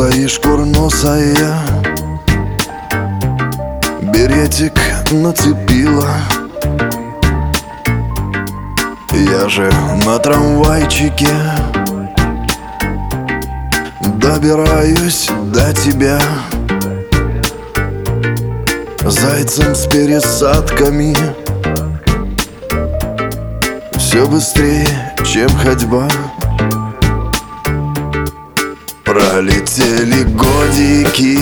стоишь курносая, беретик нацепила. Я же на трамвайчике добираюсь до тебя, зайцем с пересадками, все быстрее, чем ходьба. Пролетели годики,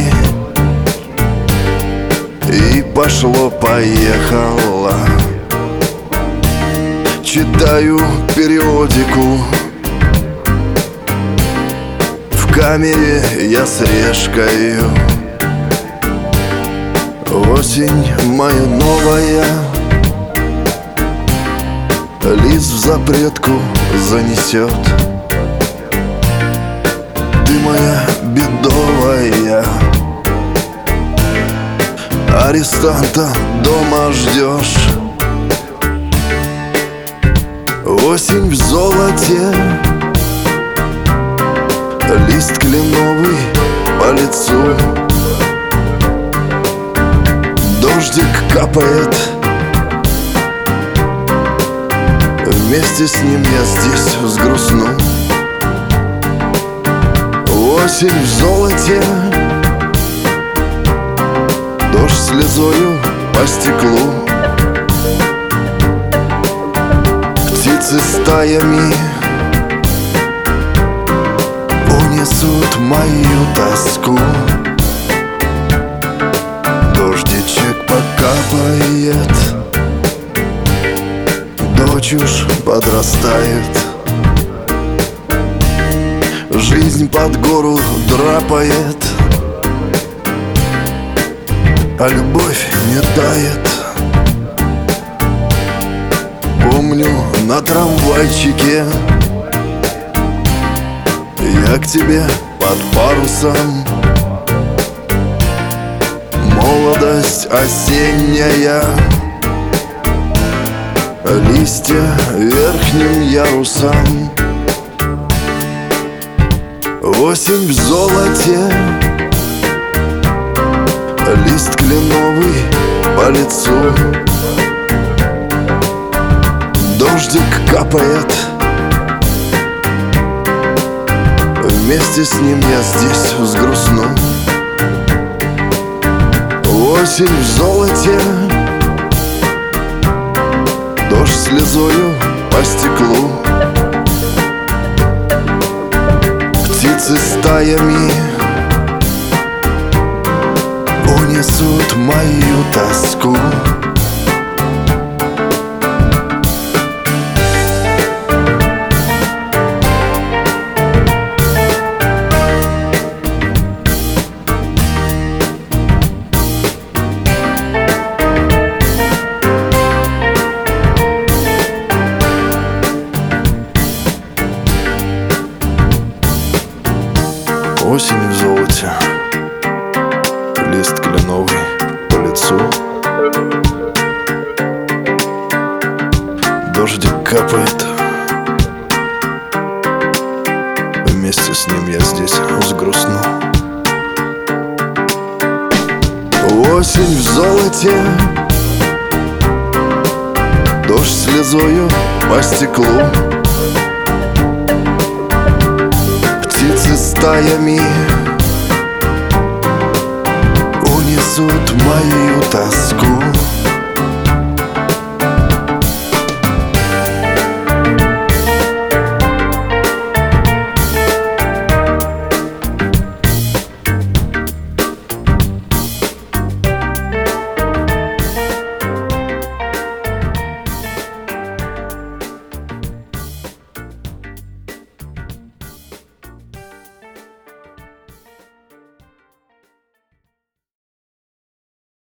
и пошло-поехало. Читаю периодику, в камере я с решкою. Осень моя новая, лист в запретку занесет. Ты моя бедовая, арестанта дома ждешь. Осень в золоте, лист кленовый по лицу. Дождик капает, вместе с ним я здесь взгрустну. Осень в золоте, дождь слезою по стеклу. Птицы стаями унесут мою тоску. Дождичек покапает, дочь уж подрастает. Жизнь под гору драпает, а любовь не тает. Помню, на трамвайчике я к тебе под парусом. Молодость осенняя, листья верхним ярусом. Осень в золоте, лист кленовый по лицу. Дождик капает, вместе с ним я здесь взгрустну. Осень в золоте, дождь слезою по стеклу. Птицы стаями унесут мою тоску. Осень в золоте, лист кленовый по лицу. Дождик капает, вместе с ним я здесь взгрустну. Осень в золоте, дождь слезою по стеклу. Птицы стаями унесут мою тоску.